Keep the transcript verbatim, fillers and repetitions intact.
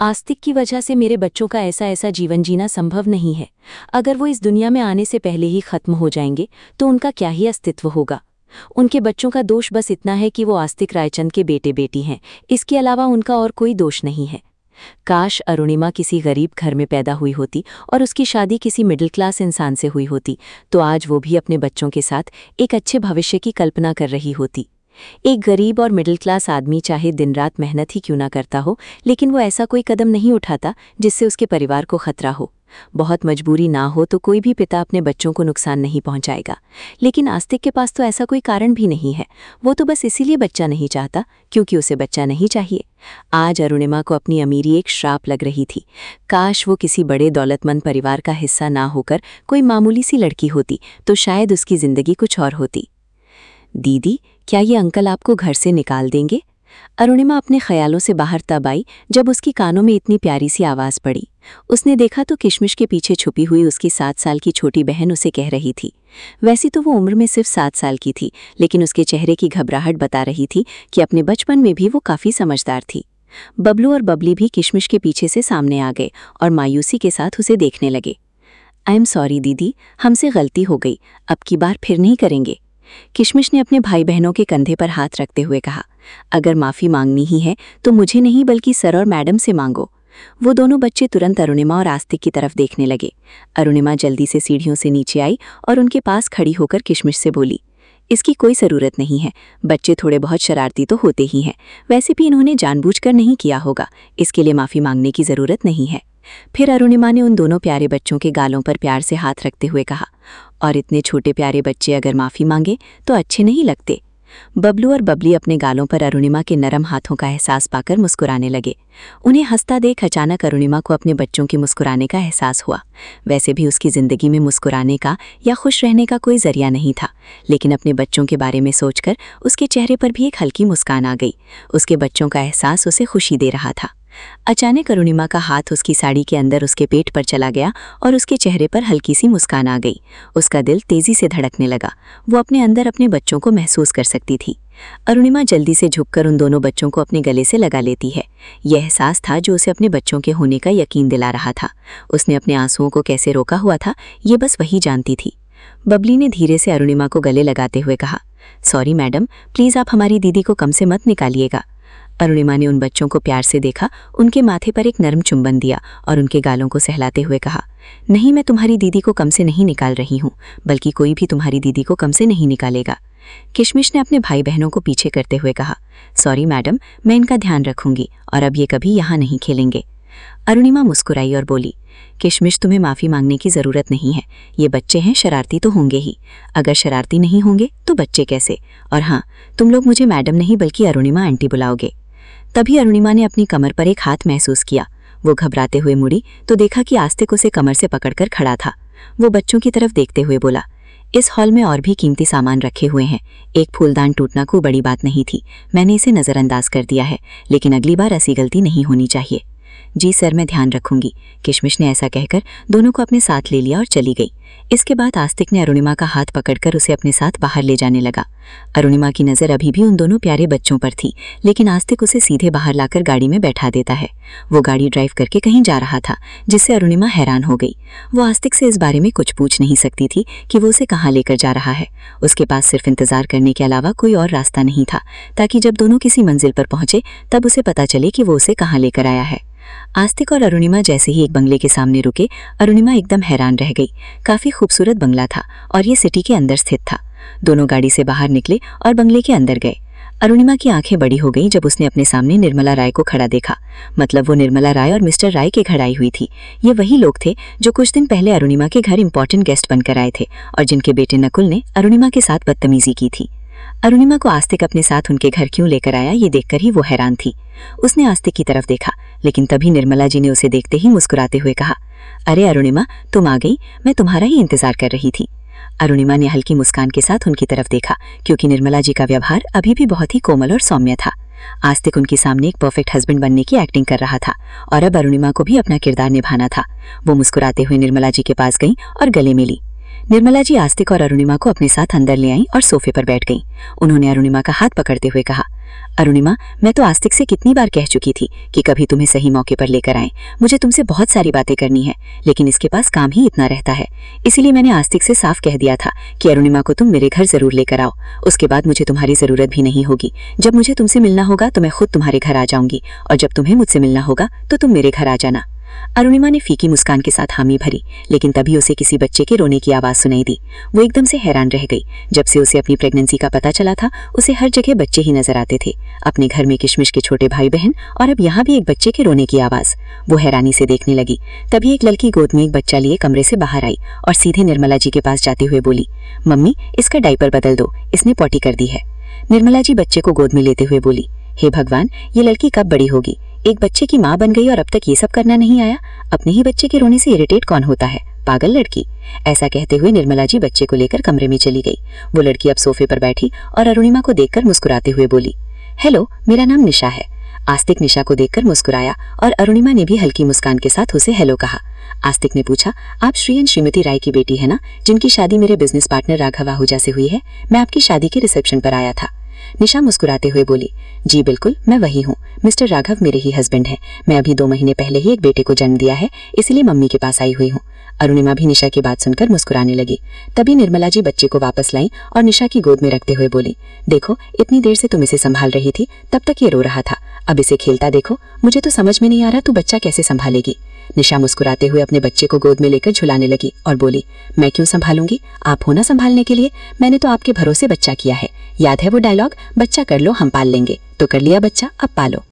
आस्तिक की वजह से मेरे बच्चों का ऐसा ऐसा जीवन जीना संभव नहीं है। अगर वो इस दुनिया में आने से पहले ही खत्म हो जाएंगे तो उनका क्या ही अस्तित्व होगा। उनके बच्चों का दोष बस इतना है कि वो आस्तिक रायचंद के बेटे बेटी हैं, इसके अलावा उनका और कोई दोष नहीं है। काश अरुणिमा किसी गरीब घर में पैदा हुई होती और उसकी शादी किसी मिडिल क्लास इंसान से हुई होती तो आज वो भी अपने बच्चों के साथ एक अच्छे भविष्य की कल्पना कर रही होती। एक गरीब और मिडिल क्लास आदमी चाहे दिन रात मेहनत ही क्यों ना करता हो, लेकिन वो ऐसा कोई कदम नहीं उठाता जिससे उसके परिवार को खतरा हो। बहुत मजबूरी ना हो तो कोई भी पिता अपने बच्चों को नुकसान नहीं पहुंचाएगा, लेकिन आस्तिक के पास तो ऐसा कोई कारण भी नहीं है। वो तो बस इसीलिए बच्चा नहीं चाहता क्योंकि उसे बच्चा नहीं चाहिए। आज अरुणिमा को अपनी अमीरी एक श्राप लग रही थी। काश वो किसी बड़े दौलतमंद परिवार का हिस्सा ना होकर कोई मामूली सी लड़की होती तो शायद उसकी जिंदगी कुछ और होती। दीदी, क्या ये अंकल आपको घर से निकाल देंगे? अरुणिमा अपने ख्यालों से बाहर तब आई जब उसकी कानों में इतनी प्यारी सी आवाज़ पड़ी। उसने देखा तो किशमिश के पीछे छुपी हुई उसकी सात साल की छोटी बहन उसे कह रही थी। वैसे तो वो उम्र में सिर्फ सात साल की थी, लेकिन उसके चेहरे की घबराहट बता रही थी कि अपने बचपन में भी वो काफ़ी समझदार थी। बबलू और बबली भी किशमिश के पीछे से सामने आ गए और मायूसी के साथ उसे देखने लगे। आई एम सॉरी दीदी, हमसे गलती हो गई, अब की बार फिर नहीं करेंगे। किशमिश ने अपने भाई बहनों के कंधे पर हाथ रखते हुए कहा, अगर माफ़ी मांगनी ही है तो मुझे नहीं बल्कि सर और मैडम से मांगो। वो दोनों बच्चे तुरंत अरुणिमा और आस्तिक की तरफ देखने लगे। अरुणिमा जल्दी से सीढ़ियों से नीचे आई और उनके पास खड़ी होकर किशमिश से बोली, इसकी कोई ज़रूरत नहीं है, बच्चे थोड़े बहुत शरारती तो होते ही हैं, वैसे भी इन्होंने जानबूझकर नहीं किया होगा, इसके लिए माफ़ी मांगने की ज़रूरत नहीं है। फिर अरुणिमा ने उन दोनों प्यारे बच्चों के गालों पर प्यार से हाथ रखते हुए कहा, और इतने छोटे प्यारे बच्चे अगर माफ़ी मांगे तो अच्छे नहीं लगते। बबलू और बबली अपने गालों पर अरुणिमा के नरम हाथों का एहसास पाकर मुस्कुराने लगे। उन्हें हंसता देख अचानक अरुणिमा को अपने बच्चों के मुस्कुराने का एहसास हुआ। वैसे भी उसकी ज़िंदगी में मुस्कुराने का या खुश रहने का कोई जरिया नहीं था, लेकिन अपने बच्चों के बारे में सोचकर उसके चेहरे पर भी एक हल्की मुस्कान आ गई। उसके बच्चों का एहसास उसे खुशी दे रहा था। अचानक अरुणिमा का हाथ उसकी साड़ी के अंदर उसके पेट पर चला गया और उसके चेहरे पर हल्की सी मुस्कान आ गई। उसका दिल तेजी से धड़कने लगा। वो अपने अंदर अपने बच्चों को महसूस कर सकती थी। अरुणिमा जल्दी से झुककर उन दोनों बच्चों को अपने गले से लगा लेती है। यह एहसास था जो उसे अपने बच्चों के होने का यकीन दिला रहा था। उसने अपने आंसुओं को कैसे रोका हुआ था ये बस वही जानती थी। बबली ने धीरे से अरुणिमा को गले लगाते हुए कहा, सॉरी मैडम, प्लीज़ आप हमारी दीदी को कम से मत निकालिएगा। अरुणिमा ने उन बच्चों को प्यार से देखा, उनके माथे पर एक नरम चुंबन दिया और उनके गालों को सहलाते हुए कहा, नहीं, मैं तुम्हारी दीदी को कम से नहीं निकाल रही हूँ, बल्कि कोई भी तुम्हारी दीदी को कम से नहीं निकालेगा। किशमिश ने अपने भाई बहनों को पीछे करते हुए कहा, सॉरी मैडम, मैं इनका ध्यान रखूंगी और अब ये कभी यहाँ नहीं खेलेंगे। अरुणिमा मुस्कुराई और बोली, किशमिश, तुम्हें माफ़ी मांगने की ज़रूरत नहीं है। ये बच्चे हैं, शरारती तो होंगे ही। अगर शरारती नहीं होंगे तो बच्चे कैसे? और हाँ, तुम लोग मुझे मैडम नहीं बल्कि अरुणिमा आंटी बुलाओगे। तभी अरुणिमा ने अपनी कमर पर एक हाथ महसूस किया। वो घबराते हुए मुड़ी तो देखा कि आस्तिक उसे कमर से पकड़कर खड़ा था। वो बच्चों की तरफ देखते हुए बोला, इस हॉल में और भी कीमती सामान रखे हुए हैं। एक फूलदान टूटना कोई बड़ी बात नहीं थी, मैंने इसे नज़रअंदाज कर दिया है, लेकिन अगली बार ऐसी गलती नहीं होनी चाहिए। जी सर, मैं ध्यान रखूंगी। किशमिश ने ऐसा कहकर दोनों को अपने साथ ले लिया और चली गई। इसके बाद आस्तिक ने अरुणिमा का हाथ पकड़कर उसे अपने साथ बाहर ले जाने लगा। अरुणिमा की नज़र अभी भी उन दोनों प्यारे बच्चों पर थी, लेकिन आस्तिक उसे सीधे बाहर लाकर गाड़ी में बैठा देता है। वो गाड़ी ड्राइव करके कहीं जा रहा था, जिससे अरुणिमा हैरान हो गई। वो आस्तिक से इस बारे में कुछ पूछ नहीं सकती थी कि वो उसे कहाँ लेकर जा रहा है। उसके पास सिर्फ इंतजार करने के अलावा कोई और रास्ता नहीं था, ताकि जब दोनों किसी मंजिल पर पहुंचे तब उसे पता चले कि वो उसे कहाँ लेकर आया है। आस्तिक और अरुणिमा जैसे ही एक बंगले के सामने रुके, अरुणिमा एकदम हैरान रह गई। काफ़ी खूबसूरत बंगला था और ये सिटी के अंदर स्थित था। दोनों गाड़ी से बाहर निकले और बंगले के अंदर गए। अरुणिमा की आंखें बड़ी हो गईं जब उसने अपने सामने निर्मला राय को खड़ा देखा। मतलब वो निर्मला राय और मिस्टर राय के घर आई हुई थी। ये वही लोग थे जो कुछ दिन पहले अरुणिमा के घर इंपॉर्टेंट गेस्ट बनकर आए थे और जिनके बेटे नकुल ने अरुणिमा के साथ बदतमीजी की थी। अरुणिमा को आस्तिक अपने साथ उनके घर क्यों लेकर आया ये देखकर ही वो हैरान थी। उसने आस्तिक की तरफ देखा, लेकिन तभी निर्मला जी ने उसे देखते ही मुस्कुराते हुए कहा, अरे अरुणिमा, तुम आ गई, मैं तुम्हारा ही इंतजार कर रही थी। अरुणिमा ने हल्की मुस्कान के साथ उनकी तरफ देखा, क्योंकि निर्मला जी का व्यवहार अभी भी बहुत ही कोमल और सौम्य था। आस्तिक उनके सामने एक परफेक्ट हस्बैंड बनने की एक्टिंग कर रहा था और अब अरुणिमा को भी अपना किरदार निभाना था। वो मुस्कुराते हुए निर्मला जी के पास गई और गले मिली। निर्मला जी आस्तिक और अरुणिमा को अपने साथ अंदर ले आईं और सोफे पर बैठ गईं। उन्होंने अरुणिमा का हाथ पकड़ते हुए कहा, अरुणिमा, मैं तो आस्तिक से कितनी बार कह चुकी थी कि कभी तुम्हें सही मौके पर लेकर आएं। मुझे तुमसे बहुत सारी बातें करनी है, लेकिन इसके पास काम ही इतना रहता है। इसीलिए मैंने आस्तिक से साफ कह दिया था कि अरुणिमा को तुम मेरे घर जरूर लेकर आओ। उसके बाद मुझे तुम्हारी जरूरत भी नहीं होगी। जब मुझे तुमसे मिलना होगा तो मैं खुद तुम्हारे घर आ जाऊंगी, और जब तुम्हें मुझसे मिलना होगा तो तुम मेरे घर आ जाना। अरुणिमा ने फीकी मुस्कान के साथ हामी भरी, लेकिन तभी उसे किसी बच्चे के रोने की आवाज सुनाई दी। वो एकदम से हैरान रह गई। जब से उसे अपनी प्रेगनेंसी का पता चला था, उसे हर जगह बच्चे ही नजर आते थे। अपने घर में किशमिश के छोटे भाई बहन, और अब यहाँ भी एक बच्चे के रोने की आवाज। वो हैरानी से देखने लगी। तभी एक लड़की गोद में एक बच्चा लिए कमरे से बाहर आई और सीधे निर्मला जी के पास जाते हुए बोली, मम्मी, इसका डायपर बदल दो, इसने पॉटी कर दी है। निर्मला जी बच्चे को गोद में लेते हुए बोली, हे भगवान, ये लड़की कब बड़ी होगी? एक बच्चे की माँ बन गई और अब तक ये सब करना नहीं आया। अपने ही बच्चे के रोने से इरिटेट कौन होता है? पागल लड़की। ऐसा कहते हुए निर्मला जी बच्चे को लेकर कमरे में चली गई। वो लड़की अब सोफे पर बैठी और अरुणिमा को देखकर मुस्कुराते हुए बोली, हेलो, मेरा नाम निशा है। आस्तिक निशा को देखकर मुस्कुराया और अरुणिमा ने भी हल्की मुस्कान के साथ उसे हेलो कहा। आस्तिक ने पूछा, आप श्री एंड श्रीमती राय की बेटी है ना, जिनकी शादी मेरे बिजनेस पार्टनर राघव आहूजा से हुई है? मैं आपकी शादी के रिसेप्शन पर आया था। निशा मुस्कुराते हुए बोली, जी बिल्कुल, मैं वही हूँ। मिस्टर राघव मेरे ही हस्बैंड हैं। मैं अभी दो महीने पहले ही एक बेटे को जन्म दिया है, इसलिए मम्मी के पास आई हुई हूँ। अरुणिमा भी निशा की बात सुनकर मुस्कुराने लगी। तभी निर्मला जी बच्चे को वापस लाई और निशा की गोद में रखते हुए बोली, देखो, इतनी देर से तुम इसे संभाल रही थी, तब तक ये रो रहा था। अब इसे खेलता देखो। मुझे तो समझ में नहीं आ रहा तू बच्चा कैसे संभालेगी। निशा मुस्कुराते हुए अपने बच्चे को गोद में लेकर झुलाने लगी और बोली, मैं क्यों संभालूंगी? आप हो ना संभालने के लिए। मैंने तो आपके भरोसे बच्चा किया है। याद है वो डायलॉग, बच्चा कर लो हम पाल लेंगे? तो कर लिया बच्चा, अब पालो।